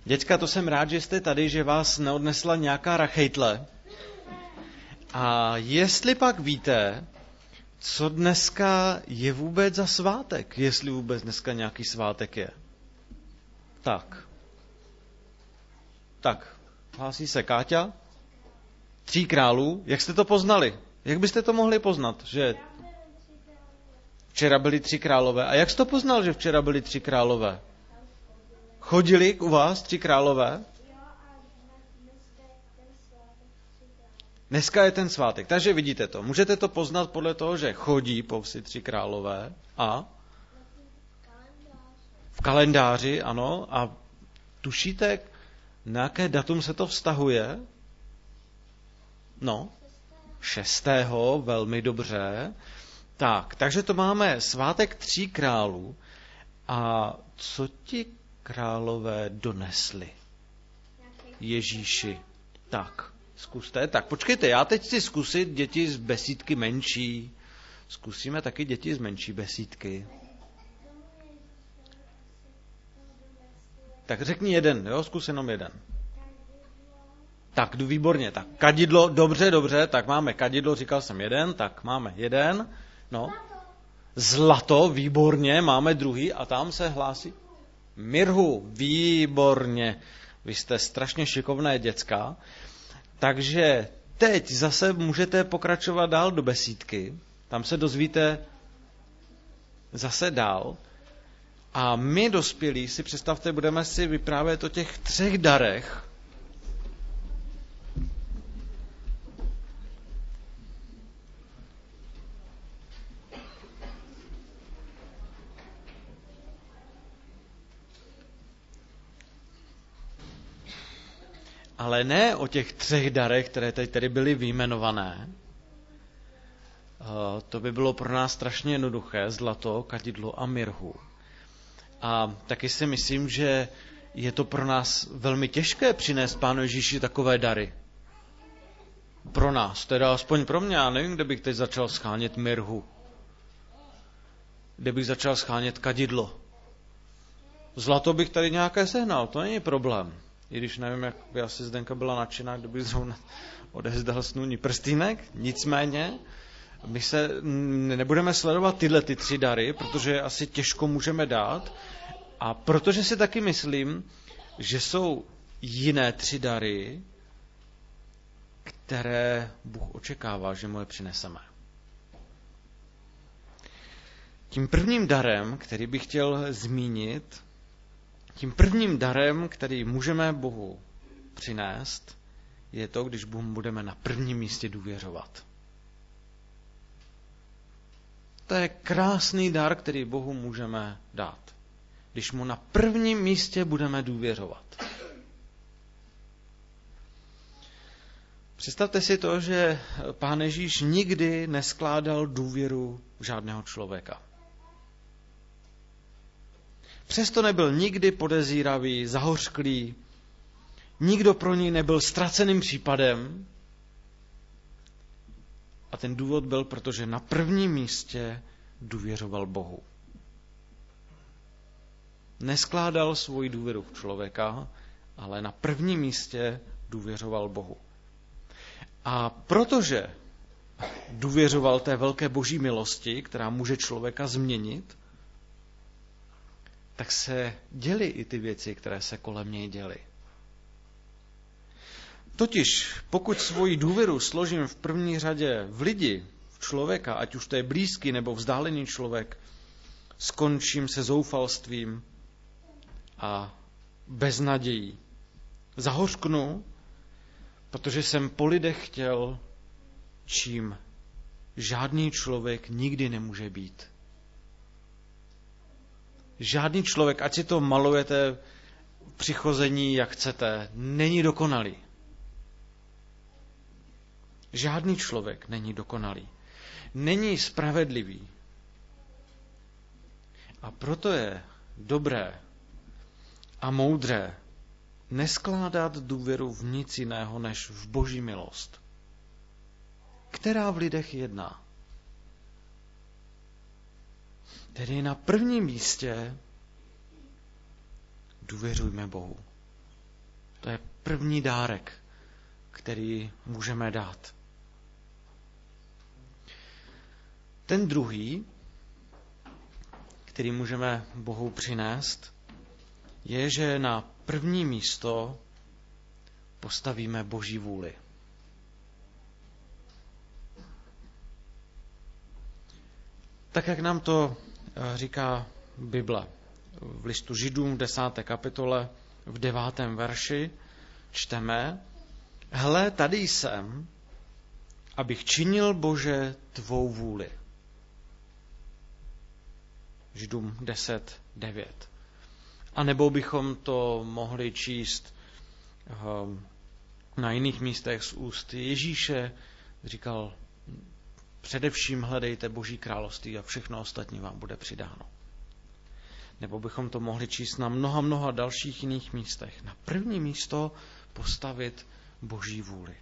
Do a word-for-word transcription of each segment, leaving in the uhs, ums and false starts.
Děcka, to jsem rád, že jste tady, že vás neodnesla nějaká rachejtle. A jestli pak víte, co dneska je vůbec za svátek, jestli vůbec dneska nějaký svátek je. Tak. Tak, hlásí se Káťa. Tří králů. Jak jste to poznali? Jak byste to mohli poznat, že včera byli tři králové? A jak jste to poznal, že včera byli tři králové? Chodili u vás tři králové? Dneska je ten svátek, takže vidíte to. Můžete to poznat podle toho, že chodí po vsi tři králové a v kalendáři, ano. A tušíte, na jaké datum se to vztahuje? No, šestého, velmi dobře. Tak, takže to máme svátek tří králů. A co ti králové donesli Ježíši? Tak, zkuste. Tak, počkejte, já teď chci zkusit děti z besídky menší. Zkusíme taky děti z menší besídky. Tak řekni jeden, jo, zkus jenom jeden. Tak, jdu výborně. Tak, kadidlo, dobře, dobře, tak máme kadidlo, říkal jsem jeden, tak máme jeden. No. Zlato, výborně, máme druhý a tam se hlásí. Mirhu, výborně. Vy jste strašně šikovné děcka. Takže teď zase můžete pokračovat dál do besídky. Tam se dozvíte zase dál. A my dospělí si představte, budeme si vyprávět o těch třech darech. Ale ne o těch třech darech, které teď tedy byly vyjmenované. To by bylo pro nás strašně jednoduché, zlato, kadidlo a mirhu. A taky si myslím, že je to pro nás velmi těžké přinést Pánu Ježíši takové dary. Pro nás, teda aspoň pro mě, já nevím, kde bych teď začal schánět mirhu. Kde bych začal schánět kadidlo. Zlato bych tady nějaké sehnal, to není problém. I když nevím, jak by asi Zdenka byla nadšená, kdyby zrovna odezdal snůní prstýnek. Nicméně, my se nebudeme sledovat tyhle ty tři dary, protože je asi těžko můžeme dát. A protože si taky myslím, že jsou jiné tři dary, které Bůh očekává, že mu je přineseme. Tím prvním darem, který bych chtěl zmínit, tím prvním darem, který můžeme Bohu přinést, je to, když Bohu budeme na prvním místě důvěřovat. To je krásný dar, který Bohu můžeme dát. Když mu na prvním místě budeme důvěřovat. Představte si to, že Pán Ježíš nikdy neskládal důvěru v žádného člověka. Přesto nebyl nikdy podezíravý, zahořklý, nikdo pro něj nebyl ztraceným případem. A ten důvod byl, protože na prvním místě důvěřoval Bohu. Neskládal svoji důvěru v člověka, ale na prvním místě důvěřoval Bohu. A protože důvěřoval té velké boží milosti, která může člověka změnit, tak se děly i ty věci, které se kolem něj děly. Totiž, pokud svoji důvěru složím v první řadě v lidi, v člověka, ať už to je blízký nebo vzdálený člověk, skončím se zoufalstvím a beznadějí. Zahořknu, protože jsem po lidech chtěl, čím žádný člověk nikdy nemůže být. Žádný člověk, ať si to malujete při chození, jak chcete, není dokonalý. Žádný člověk není dokonalý. Není spravedlivý. A proto je dobré a moudré neskládat důvěru v nic jiného než v boží milost, která v lidech jedná. Tedy na prvním místě důvěřujme Bohu. To je první dárek, který můžeme dát. Ten druhý, který můžeme Bohu přinést, je, že na první místo postavíme Boží vůli. Tak, jak nám to říká Bible. V listu Židům v desáté kapitole v devátém verši čteme: Hle, tady jsem, abych činil, Bože, tvou vůli. Židům deset devět. A nebo bychom to mohli číst na jiných místech z úst Ježíše. Říkal: především hledejte Boží království a všechno ostatní vám bude přidáno. Nebo bychom to mohli číst na mnoha, mnoha dalších jiných místech. Na první místo postavit Boží vůli.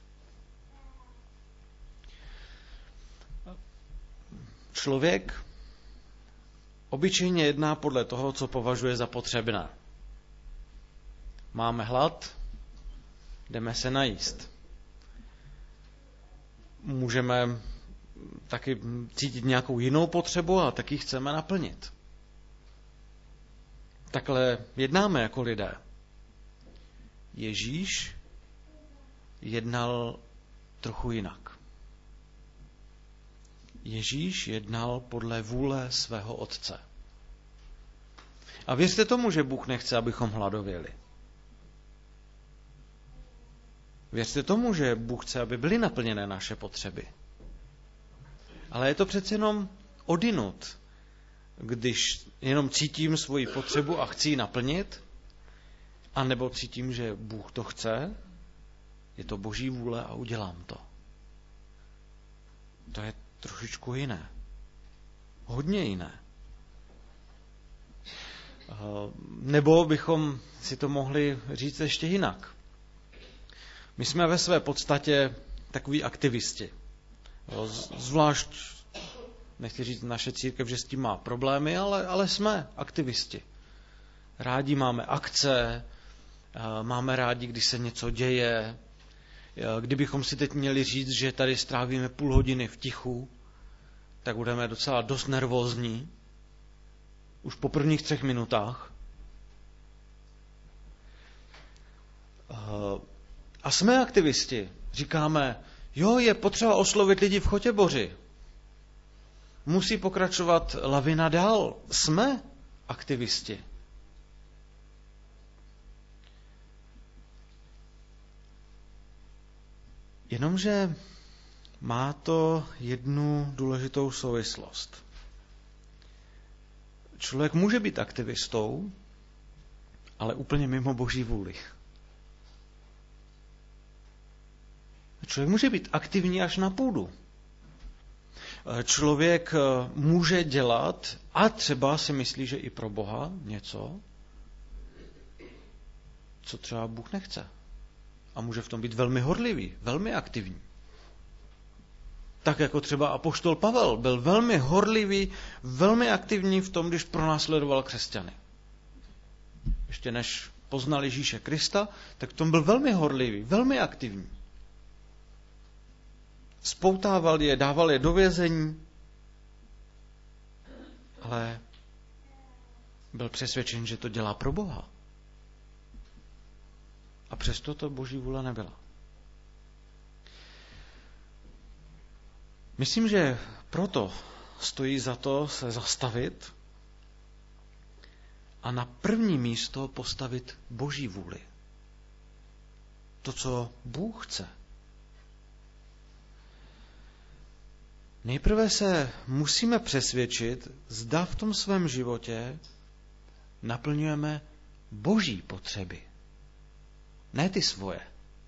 Člověk obyčejně jedná podle toho, co považuje za potřebné. Máme hlad, jdeme se najíst. Můžeme taky cítit nějakou jinou potřebu a taky chceme naplnit. Takhle jednáme jako lidé. Ježíš jednal trochu jinak. Ježíš jednal podle vůle svého Otce. A věřte tomu, že Bůh nechce, abychom hladověli. Věřte tomu, že Bůh chce, aby byly naplněné naše potřeby. Ale je to přece jenom odinut, když jenom cítím svoji potřebu a chci ji naplnit, anebo cítím, že Bůh to chce, je to Boží vůle a udělám to. To je trošičku jiné. Hodně jiné. Nebo bychom si to mohli říct ještě jinak. My jsme ve své podstatě takoví aktivisti. Zvlášť, nechci říct naše církev, že s tím má problémy, ale, ale jsme aktivisti. Rádi máme akce, máme rádi, když se něco děje. Kdybychom si teď měli říct, že tady strávíme půl hodiny v tichu, tak budeme docela dost nervózní. Už po prvních třech minutách. A jsme aktivisti. Říkáme, jo, je potřeba oslovit lidi v Chotěboři. Musí pokračovat lavina dál. Jsme aktivisti. Jenomže má to jednu důležitou souvislost. Člověk může být aktivistou, ale úplně mimo Boží vůli. Člověk může být aktivní až na půdu. Člověk může dělat, a třeba si myslí, že i pro Boha něco, co třeba Bůh nechce. A může v tom být velmi horlivý, velmi aktivní. Tak jako třeba apoštol Pavel byl velmi horlivý, velmi aktivní v tom, když pronásledoval křesťany. Ještě než poznal Ježíše Krista, tak v tom byl velmi horlivý, velmi aktivní. Spoutával je, dával je do vězení, ale byl přesvědčen, že to dělá pro Boha. A přesto to Boží vůle nebyla. Myslím, že proto stojí za to se zastavit a na první místo postavit Boží vůli. To, co Bůh chce. Nejprve se musíme přesvědčit, zda v tom svém životě naplňujeme Boží potřeby. Ne ty svoje.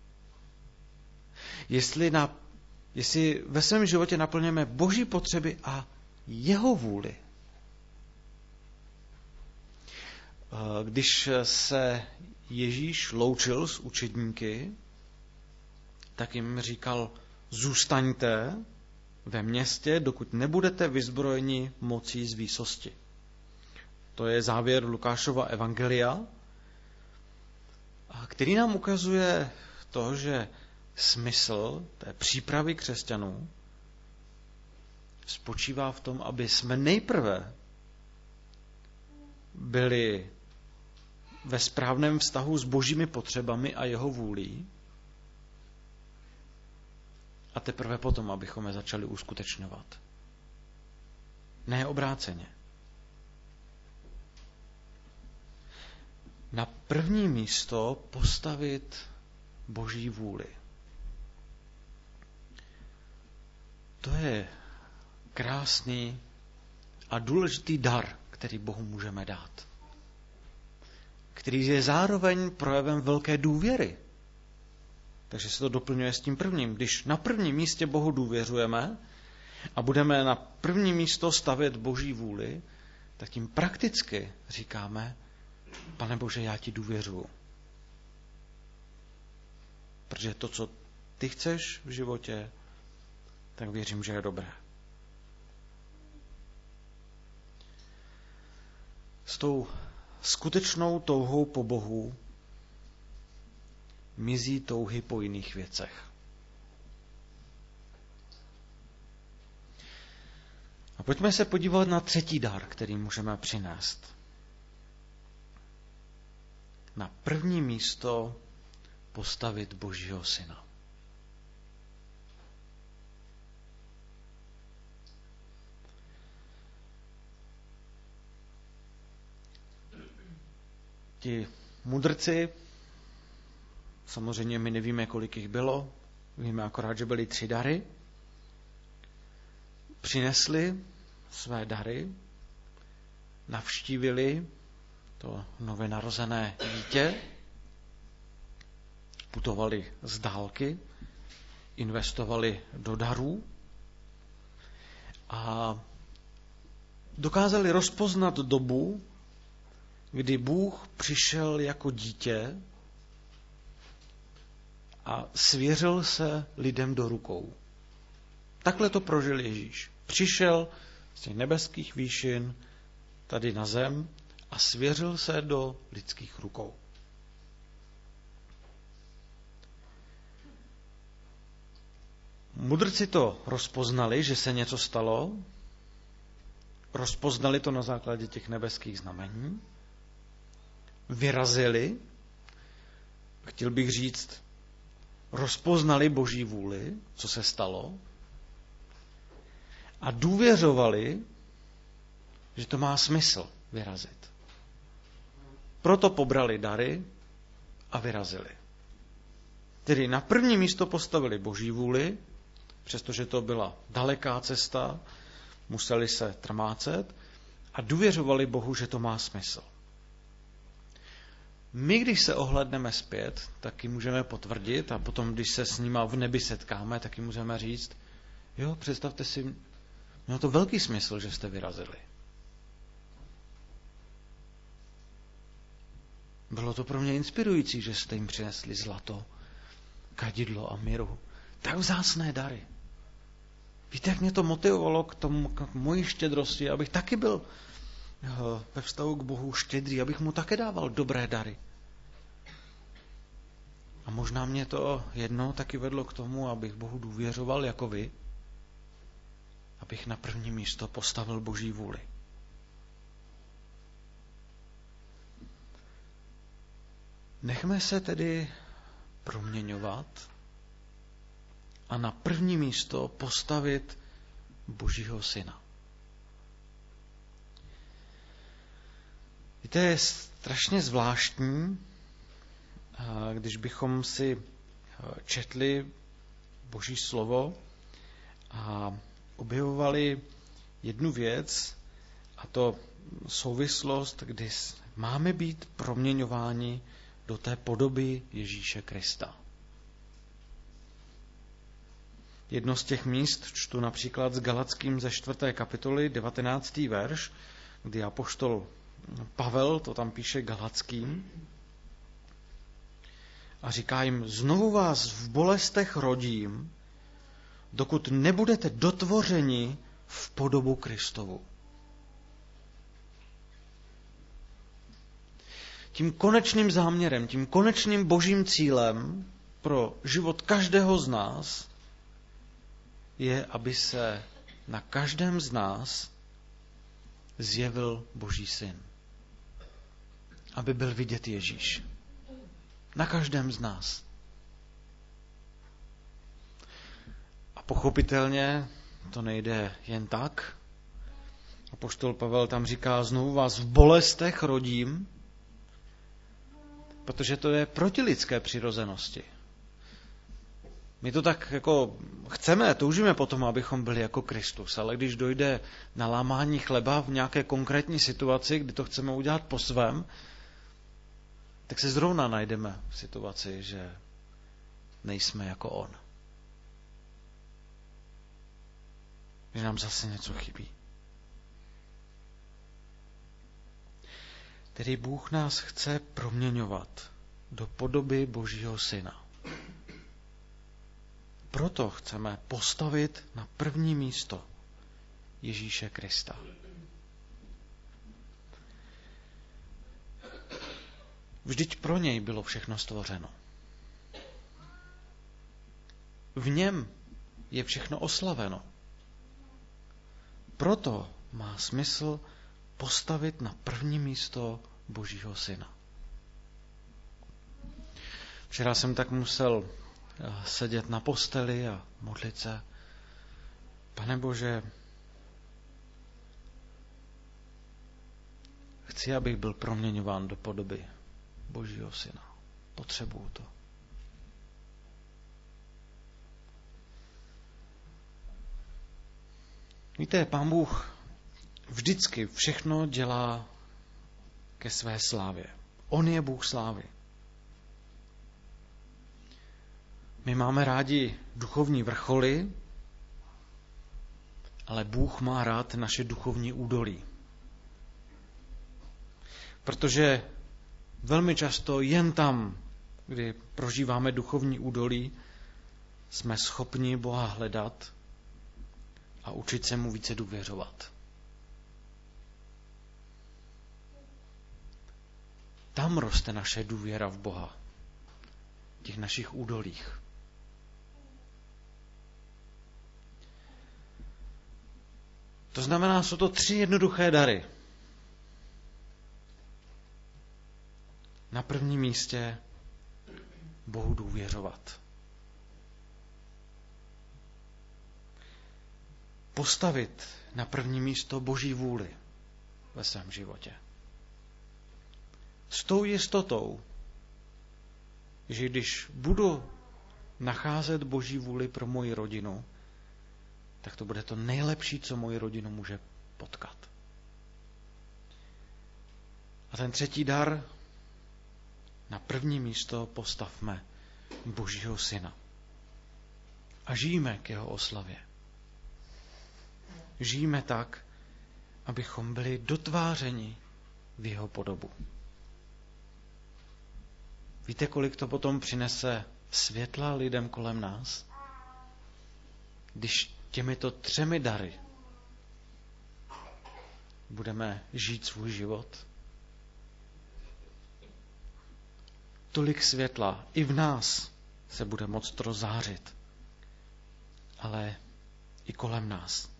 Jestli, na, jestli ve svém životě naplňujeme Boží potřeby a jeho vůli. Když se Ježíš loučil s učedníky, tak jim říkal, zůstaňte ve městě, dokud nebudete vyzbrojeni mocí z výsosti. To je závěr Lukášova evangelia, který nám ukazuje to, že smysl té přípravy křesťanů spočívá v tom, aby jsme nejprve byli ve správném vztahu s božími potřebami a jeho vůlí a teprve potom, abychom je začali uskutečňovat. Ne obráceně. Na první místo postavit boží vůli. To je krásný a důležitý dar, který Bohu můžeme dát. Který je zároveň projevem velké důvěry. Takže se to doplňuje s tím prvním. Když na prvním místě Bohu důvěřujeme a budeme na první místo stavět boží vůli, tak tím prakticky říkáme, Pane Bože, já ti důvěřuju. Protože to, co ty chceš v životě, tak věřím, že je dobré. S tou skutečnou touhou po Bohu mizí touhy po jiných věcech. A pojďme se podívat na třetí dar, který můžeme přinést. Na první místo postavit Božího syna. Ti mudrci, samozřejmě my nevíme, kolik jich bylo, víme akorát, že byly tři dary, přinesli své dary, navštívili to nově narozené dítě, putovali z dálky, investovali do darů a dokázali rozpoznat dobu, kdy Bůh přišel jako dítě a svěřil se lidem do rukou. Takhle to prožil Ježíš. Přišel z těch nebeských výšin tady na zem a svěřil se do lidských rukou. Mudrci to rozpoznali, že se něco stalo, rozpoznali to na základě těch nebeských znamení, vyrazili, chtěl bych říct, rozpoznali Boží vůli, co se stalo, a důvěřovali, že to má smysl vyrazit. Proto pobrali dary a vyrazili. Tedy na první místo postavili Boží vůli, přestože to byla daleká cesta, museli se trmácet a důvěřovali Bohu, že to má smysl. My, když se ohlédneme zpět, taky můžeme potvrdit a potom, když se s nima v nebi setkáme, taky můžeme říct, jo, představte si, mělo to velký smysl, že jste vyrazili. Bylo to pro mě inspirující, že jste jim přinesli zlato, kadidlo a miru. Tak vzácné dary. Víte, jak mě to motivovalo k tomu, k mojí štědrosti, abych taky byl ve vztahu k Bohu štědrý, abych mu také dával dobré dary. A možná mě to jednou taky vedlo k tomu, abych Bohu důvěřoval jako vy, abych na první místo postavil Boží vůli. Nechme se tedy proměňovat a na první místo postavit Božího syna. Víte, je strašně zvláštní, když bychom si četli Boží slovo a objevovali jednu věc, a to souvislost, kdy máme být proměňováni do té podoby Ježíše Krista. Jedno z těch míst čtu například s Galackým ze čtvrté kapitoly, devatenáctý verš, kdy apoštol Pavel to tam píše Galackým a říká jim, znovu vás v bolestech rodím, dokud nebudete dotvořeni v podobu Kristovu. tím konečným záměrem, tím konečným božím cílem pro život každého z nás je, aby se na každém z nás zjevil Boží syn. Aby byl vidět Ježíš. Na každém z nás. A pochopitelně to nejde jen tak. Apoštol Pavel tam říká, znovu vás v bolestech rodím, protože to je proti lidské přirozenosti. My to tak jako chceme, toužíme potom, abychom byli jako Kristus, ale když dojde na lámání chleba v nějaké konkrétní situaci, kdy to chceme udělat po svém, tak se zrovna najdeme v situaci, že nejsme jako on. Že nám zase něco chybí. Tedy Bůh nás chce proměňovat do podoby Božího syna. Proto chceme postavit na první místo Ježíše Krista. Vždyť pro něj bylo všechno stvořeno. V něm je všechno oslaveno. Proto má smysl postavit na první místo Božího syna. Včera jsem tak musel sedět na posteli a modlit se. Pane Bože, chci, abych byl proměňován do podoby Božího syna. Potřebuju to. Víte, Pán Bůh vždycky všechno dělá ke své slávě. On je Bůh slávy. My máme rádi duchovní vrcholy, ale Bůh má rád naše duchovní údolí. Protože velmi často jen tam, kdy prožíváme duchovní údolí, jsme schopni Boha hledat a učit se mu více důvěřovat. Tam roste naše důvěra v Boha, v těch našich údolích. To znamená, jsou to tři jednoduché dary. Na prvním místě Bohu důvěřovat. Postavit na první místo Boží vůli ve svém životě. S tou jistotou, že když budu nacházet Boží vůli pro moji rodinu, tak to bude to nejlepší, co moji rodinu může potkat. A ten třetí dar, na první místo postavme Božího syna. A žijeme k jeho oslavě. Žijeme tak, abychom byli dotvářeni v jeho podobu. Víte, kolik to potom přinese světla lidem kolem nás? Když těmito třemi dary budeme žít svůj život. Tolik světla i v nás se bude moct rozzářit, ale i kolem nás.